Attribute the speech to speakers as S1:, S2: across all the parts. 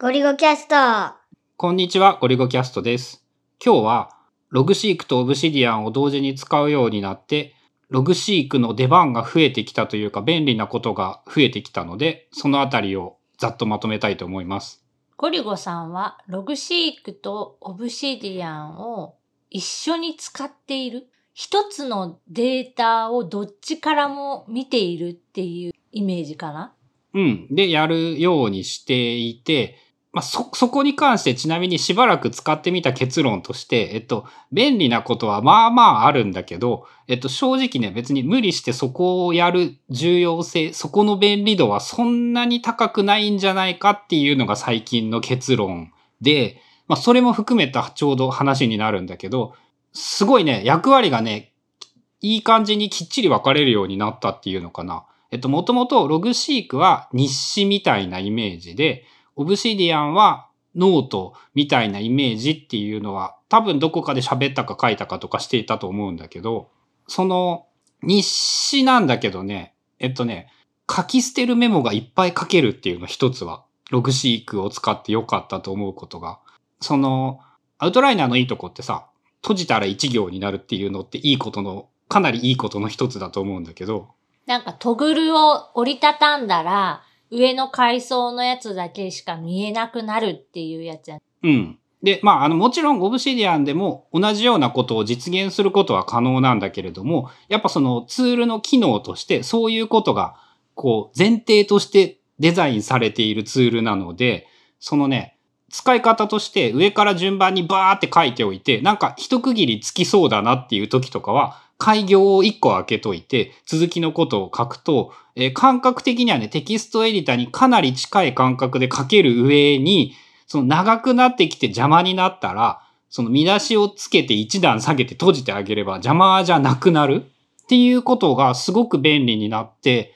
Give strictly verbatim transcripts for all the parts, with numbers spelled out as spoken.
S1: ゴリゴキャスト。
S2: こんにちは、ゴリゴキャストです。今日はログシークとオブシディアンを同時に使うようになって、ログシークの出番が増えてきたというか便利なことが増えてきたので、そのあたりをざっとまとめたいと思います。
S3: ゴリゴさんはログシークとオブシディアンを一緒に使っている。一つのデータをどっちからも見ているっていうイメージかな？
S2: うん。で、やるようにしていて、まあ、そ、そこに関してちなみにしばらく使ってみた結論として、えっと、便利なことはまあまああるんだけど、えっと、正直ね、別に無理してそこをやる重要性、そこの便利度はそんなに高くないんじゃないかっていうのが最近の結論で、まあ、それも含めたちょうど話になるんだけど、すごいね、役割がね、いい感じにきっちり分かれるようになったっていうのかな。えっと、もともとログシークは日誌みたいなイメージで、オブシディアンはノートみたいなイメージっていうのは多分どこかで喋ったか書いたかとかしていたと思うんだけど、その日誌なんだけどね、えっとね、書き捨てるメモがいっぱい書けるっていうの一つは、ログシークを使ってよかったと思うことが、そのアウトライナーのいいとこってさ、閉じたら一行になるっていうのっていいことの、かなりいいことの一つだと思うんだけど、
S3: なんかトグルを折りたたんだら上の階層のやつだけしか見えなくなるっていうやつや。
S2: うん。で、まあ、あの、もちろんオブシディアンでも同じようなことを実現することは可能なんだけれども、やっぱそのツールの機能としてそういうことが、こう、前提としてデザインされているツールなので、そのね、使い方として上から順番にバーって書いておいて、なんか一区切りつきそうだなっていう時とかは、開業をいっこ開けといて、続きのことを書くと、えー、感覚的にはね、テキストエディターにかなり近い感覚で書ける上に、その長くなってきて邪魔になったら、その見出しをつけて一段下げて閉じてあげれば邪魔じゃなくなるっていうことがすごく便利になって、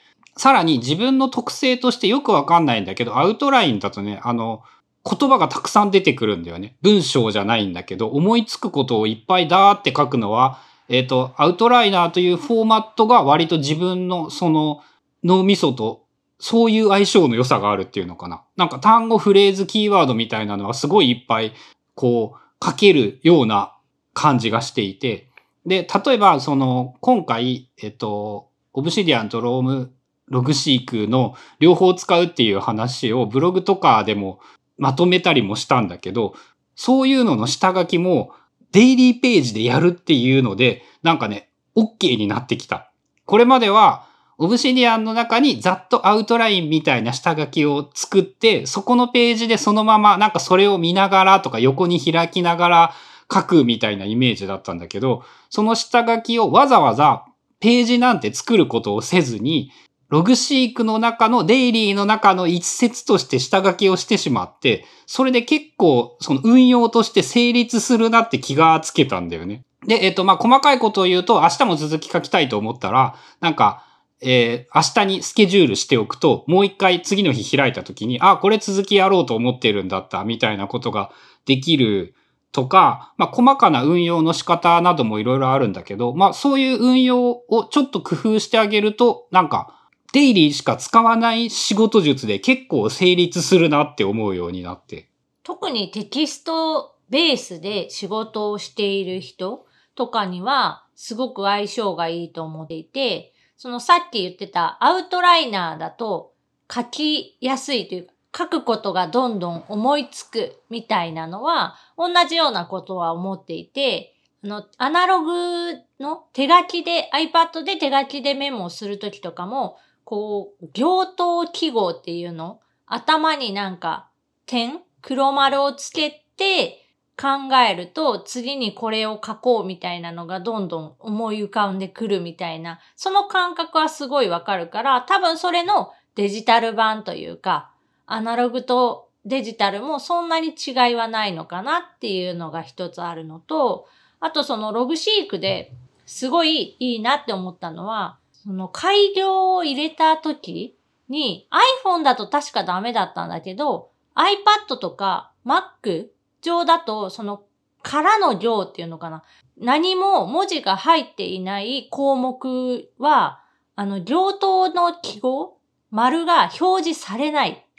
S2: さらに自分の特性としてよくわかんないんだけど、アウトラインだとね、あの、言葉がたくさん出てくるんだよね。文章じゃないんだけど、思いつくことをいっぱいダーって書くのは、えっと、アウトライナーというフォーマットが割と自分のその脳みそとそういう相性の良さがあるっていうのかな。なんか単語、フレーズ、キーワードみたいなのはすごいいっぱいこう書けるような感じがしていて。で、例えばその今回、えっと、オブシディアンとローム、ログシークの両方使うっていう話をブログとかでもまとめたりもしたんだけど、そういうのの下書きもデイリーページでやるっていうので、なんかね、OK になってきた。これまでは、オブシディアンの中にざっとアウトラインみたいな下書きを作って、そこのページでそのままなんかそれを見ながらとか横に開きながら書くみたいなイメージだったんだけど、その下書きをわざわざページなんて作ることをせずに、ログシークの中のデイリーの中の一節として下書きをしてしまって、それで結構その運用として成立するなって気がつけたんだよね。で、えっと、まあ、細かいことを言うと、明日も続き書きたいと思ったら、なんか、えー、明日にスケジュールしておくと、もう一回次の日開いた時に、あ、これ続きやろうと思ってるんだった、みたいなことができるとか、まあ、細かな運用の仕方などもいろいろあるんだけど、まあ、そういう運用をちょっと工夫してあげると、なんか、デイリーしか使わない仕事術で結構成立するなって思うようになって。
S3: 特にテキストベースで仕事をしている人とかにはすごく相性がいいと思っていて、そのさっき言ってたアウトライナーだと書きやすいというか、書くことがどんどん思いつくみたいなのは同じようなことは思っていて、あの、アナログの手書きで iPad で手書きでメモをするときとかも、こう、行頭記号っていうの、頭になんか点、黒丸をつけて考えると次にこれを書こうみたいなのがどんどん思い浮かんでくるみたいな、その感覚はすごいわかるから、多分それのデジタル版というか、アナログとデジタルもそんなに違いはないのかなっていうのが一つあるのと、あとそのログシークですごいいいなって思ったのは、その開業を入れた時に iPhone だと確かダメだったんだけど、iPad とか Mac 上だとそのからの行っていうのかな。何も文字が入っていない項目は、あの行頭の記号、丸が表示されない。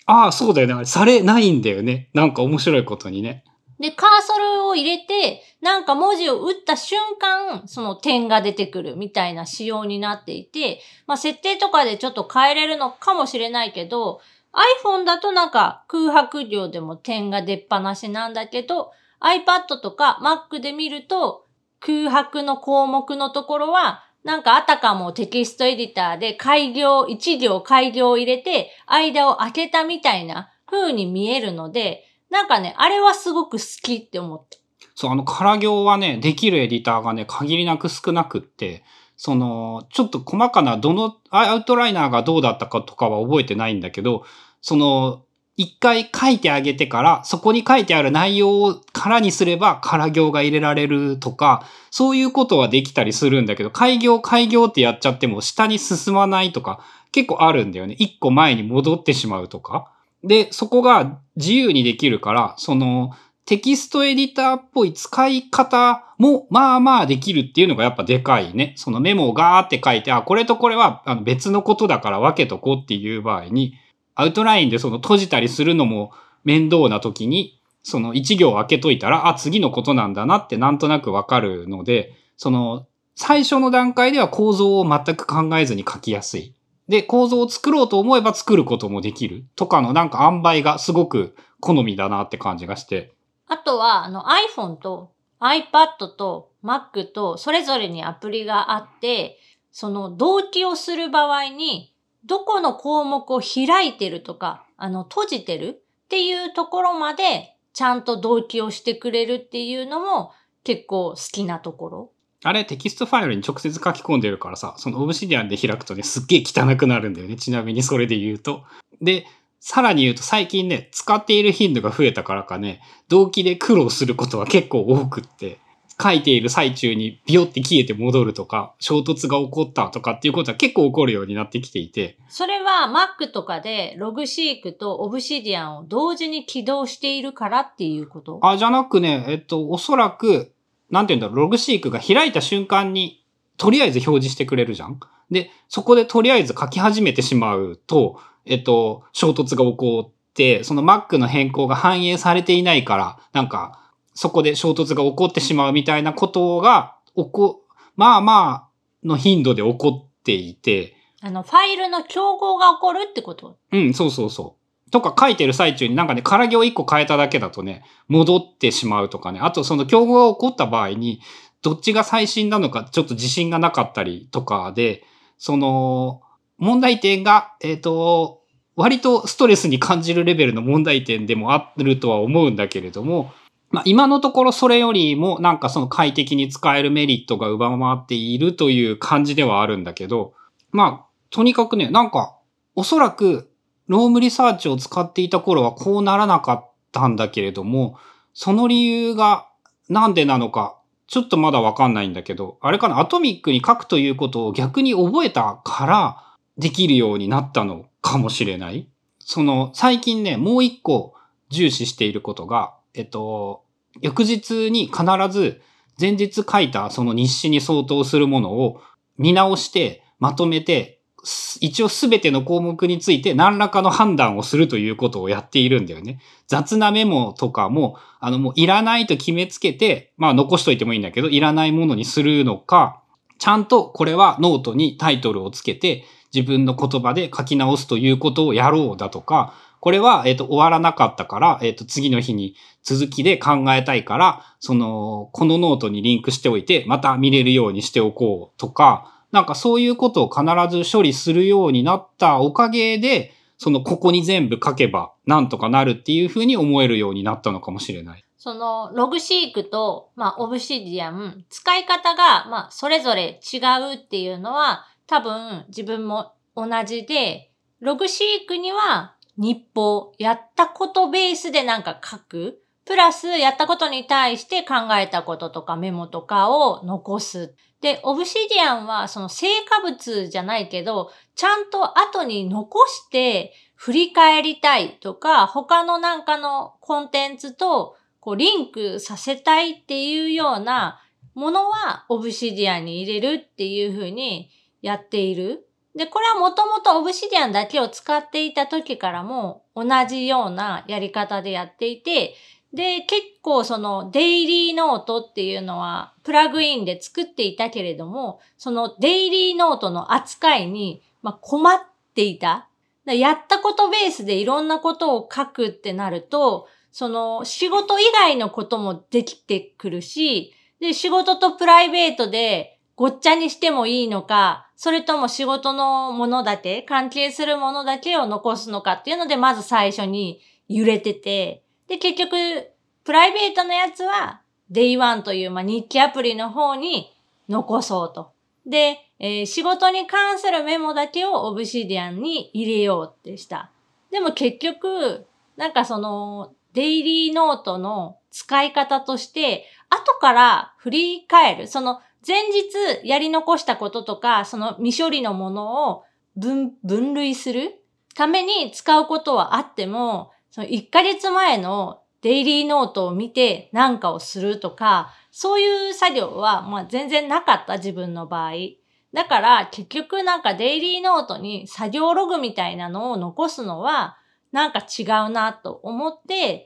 S2: ああ、そうだよね。されないんだよね。なんか面白いことにね。
S3: で、カーソルを入れて、なんか文字を打った瞬間、その点が出てくるみたいな仕様になっていて、まあ設定とかでちょっと変えれるのかもしれないけど、iPhone だとなんか空白量でも点が出っ放しなんだけど、iPad とか Mac で見ると、空白の項目のところは、なんかあたかもテキストエディターで開業、一行開業を入れて、間を空けたみたいな風に見えるので、なんかね、あれはすごく好きって思って。
S2: そう、あの、空行はね、できるエディターがね、限りなく少なくって、その、ちょっと細かな、どの、アウトライナーがどうだったかとかは覚えてないんだけど、その、一回書いてあげてから、そこに書いてある内容を空にすれば空行が入れられるとか、そういうことはできたりするんだけど、開業開業ってやっちゃっても下に進まないとか、結構あるんだよね。一個前に戻ってしまうとか。で、そこが自由にできるから、その、テキストエディターっぽい使い方もまあまあできるっていうのがやっぱでかいね。そのメモをガーって書いて、あ、これとこれはあの別のことだから分けとこうっていう場合に、アウトラインでその閉じたりするのも面倒な時に、その一行開けといたら、あ、次のことなんだなってなんとなくわかるので、その最初の段階では構造を全く考えずに書きやすい。で、構造を作ろうと思えば作ることもできるとかのなんか塩梅がすごく好みだなって感じがして。
S3: あとは、あの iPhone と iPad と Mac とそれぞれにアプリがあって、その同期をする場合に、どこの項目を開いてるとか、あの閉じてるっていうところまでちゃんと同期をしてくれるっていうのも結構好きなところ。
S2: あれテキストファイルに直接書き込んでるからさ、そのオブシディアンで開くとね、すっげえ汚くなるんだよね。ちなみにそれで言うと。で、さらに言うと最近ね、使っている頻度が増えたからかね、同期で苦労することは結構多くって、書いている最中にビヨって消えて戻るとか、衝突が起こったとかっていうことは結構起こるようになってきていて。
S3: それは Mac とかでログシークと Obsidian を同時に起動しているからっていうこと？
S2: あ、じゃなくね、えっと、おそらく、なんて言うんだろう、ログシークが開いた瞬間に、とりあえず表示してくれるじゃん。で、そこでとりあえず書き始めてしまうと、えっと、衝突が起こって、その Mac の変更が反映されていないから、なんか、そこで衝突が起こってしまうみたいなことが、起こ、まあまあの頻度で起こっていて。
S3: あの、ファイルの競合が起こるってこと？
S2: うん、そうそうそう。とか書いてる最中になんかね、空行いっこ変えただけだとね、戻ってしまうとかね。あとその競合が起こった場合に、どっちが最新なのかちょっと自信がなかったりとかで、その、問題点が、えっと、割とストレスに感じるレベルの問題点でもあるとは思うんだけれども、まあ今のところそれよりもなんかその快適に使えるメリットが上回っているという感じではあるんだけど、まあ、とにかくね、なんか、おそらく、ロームリサーチを使っていた頃はこうならなかったんだけれども、その理由がなんでなのか、ちょっとまだわかんないんだけど、あれかな、アトミックに書くということを逆に覚えたからできるようになったのかもしれない。その、最近ね、もう一個重視していることが、えっと、翌日に必ず前日書いたその日誌に相当するものを見直してまとめて、一応すべての項目について何らかの判断をするということをやっているんだよね。雑なメモとかも、あのもういらないと決めつけて、まあ残しといてもいいんだけど、いらないものにするのか、ちゃんとこれはノートにタイトルをつけて自分の言葉で書き直すということをやろうだとか、これは、えっと、終わらなかったから、えっと、次の日に続きで考えたいから、その、このノートにリンクしておいて、また見れるようにしておこうとか、なんかそういうことを必ず処理するようになったおかげで、そのここに全部書けばなんとかなるっていうふうに思えるようになったのかもしれない。
S3: そのログシークと、まあ、オブシディアン、使い方が、まあ、それぞれ違うっていうのは、多分自分も同じで、ログシークには日報、やったことベースでなんか書く。プラス、やったことに対して考えたこととかメモとかを残す。で、オブシディアンはその成果物じゃないけど、ちゃんと後に残して振り返りたいとか、他のなんかのコンテンツとこうリンクさせたいっていうようなものはオブシディアンに入れるっていう風にやっている。で、これはもともとオブシディアンだけを使っていた時からも同じようなやり方でやっていて、で、結構そのデイリーノートっていうのはプラグインで作っていたけれども、そのデイリーノートの扱いに、まあ、困っていた。やったことベースでいろんなことを書くってなると、その仕事以外のこともできてくるし、で、仕事とプライベートでごっちゃにしてもいいのか、それとも仕事のものだけ、関係するものだけを残すのかっていうので、まず最初に揺れてて、で、結局、プライベートのやつは、デイワンという、まあ、日記アプリの方に残そうと。で、えー、仕事に関するメモだけをオブシディアンに入れようってした。でも結局、なんかその、デイリーノートの使い方として、後から振り返る。その、前日やり残したこととか、その未処理のものを分、分類するために使うことはあっても、そのいっかげつまえのデイリーノートを見て何かをするとか、そういう作業はまあ全然なかった自分の場合。だから結局なんかデイリーノートに作業ログみたいなのを残すのはなんか違うなと思って、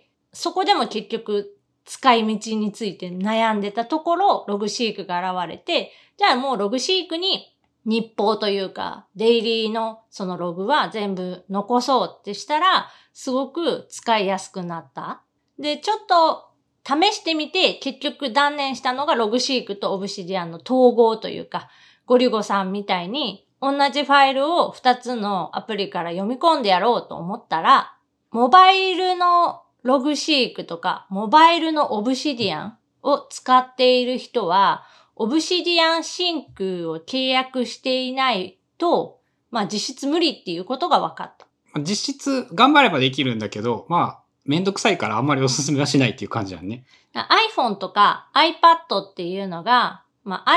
S3: そこでも結局使い道について悩んでたところ、ログシークが現れて、じゃあもうログシークに日報というか、デイリーのそのログは全部残そうってしたら、すごく使いやすくなった。で、ちょっと試してみて、結局断念したのがログシークとオブシディアンの統合というか、ゴリゴさんみたいに同じファイルをふたつのアプリから読み込んでやろうと思ったら、モバイルのログシークとか、モバイルのオブシディアンを使っている人は、オブシディアンシンクを契約していないと、まあ実質無理っていうことが分かった。
S2: 実質頑張ればできるんだけど、まあめんどくさいからあんまりおすすめはしないっていう感じだね。
S3: iPhone とか iPad っていうのが、まあ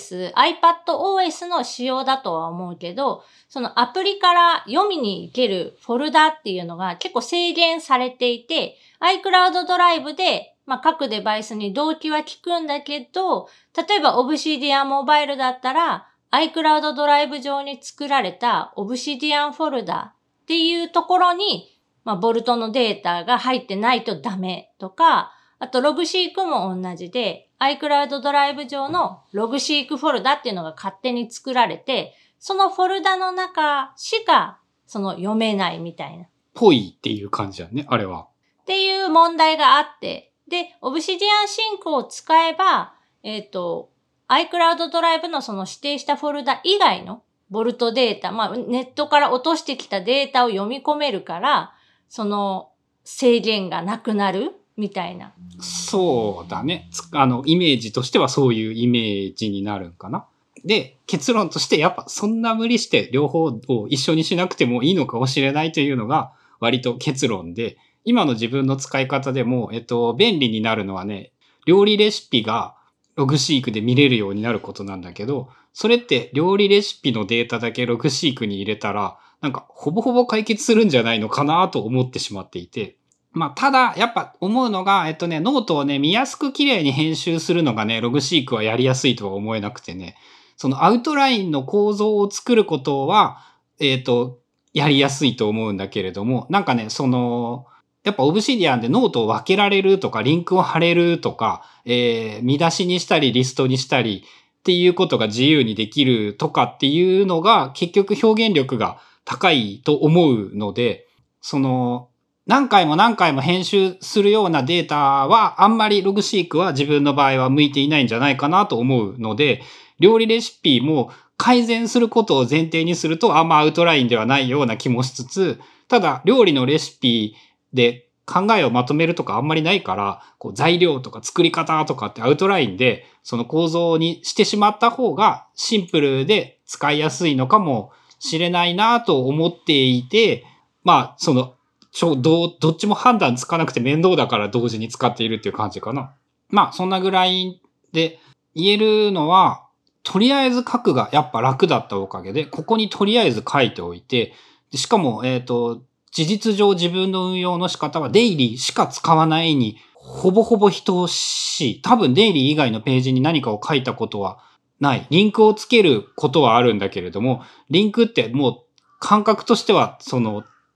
S3: iOS、iPadOS の仕様だとは思うけど、そのアプリから読みに行けるフォルダっていうのが結構制限されていて、iCloud ドライブでまあ、各デバイスに同期は効くんだけど、例えば Obsidian モバイルだったら iCloud ドライブ上に作られた Obsidian フォルダっていうところに、まあ、ボルトのデータが入ってないとダメとか、あとログシークも同じで iCloud ドライブ上のログシークフォルダっていうのが勝手に作られて、そのフォルダの中しかその読めないみたいな。
S2: ぽいっていう感じだね、あれは。
S3: っていう問題があって、で、Obsidian シンクを使えば、えっと、iCloud ドライブのその指定したフォルダ以外のボルトデータ、まあ、ネットから落としてきたデータを読み込めるから、その制限がなくなるみたいな。
S2: そうだね。あの、イメージとしてはそういうイメージになるんかな。で、結論としてやっぱそんな無理して両方を一緒にしなくてもいいのかもしれないというのが割と結論で、今の自分の使い方でも、えっと、便利になるのはね、料理レシピがログシークで見れるようになることなんだけど、それって料理レシピのデータだけログシークに入れたら、なんかほぼほぼ解決するんじゃないのかなと思ってしまっていて。まあ、ただ、やっぱ思うのが、えっとね、ノートをね、見やすく綺麗に編集するのがね、ログシークはやりやすいとは思えなくてね、そのアウトラインの構造を作ることは、えっと、やりやすいと思うんだけれども、なんかね、その、やっぱオブシディアンでノートを分けられるとか、リンクを貼れるとか、えー、見出しにしたり、リストにしたりっていうことが自由にできるとかっていうのが結局表現力が高いと思うので、その、何回も何回も編集するようなデータはあんまりログシークは自分の場合は向いていないんじゃないかなと思うので、料理レシピも改善することを前提にするとあんまアウトラインではないような気もしつつ、ただ料理のレシピで考えをまとめるとかあんまりないから、こう材料とか作り方とかってアウトラインでその構造にしてしまった方がシンプルで使いやすいのかもしれないなと思っていて、まあそのちょどうどっちも判断つかなくて面倒だから同時に使っているっていう感じかな。まあそんなぐらいで言えるのは、とりあえず書くがやっぱ楽だったおかげで、ここにとりあえず書いておいて、しかもえっと事実上自分の運用の仕方はデイリーしか使わないにほぼほぼ等しい。多分デイリー以外のページに何かを書いたことはない。リンクをつけることはあるんだけれども、リンクってもう感覚としてはその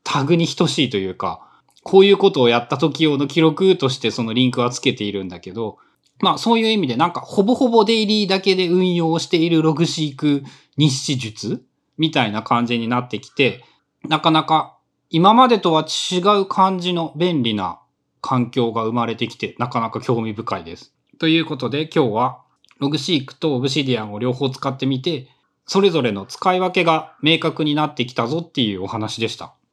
S2: タグに等しいというか、こういうことをやった時用の記録としてそのリンクはつけているんだけど、まあそういう意味でなんかほぼほぼデイリーだけで運用しているログシーク日誌術みたいな感じになってきて、なかなか今までとは違う感じの便利な環境が生まれてきて、なかなか興味深いです。ということで今日はログシークとオブシディアンを両方使ってみて、それぞれの使い分けが明確になってきたぞっていうお話でした。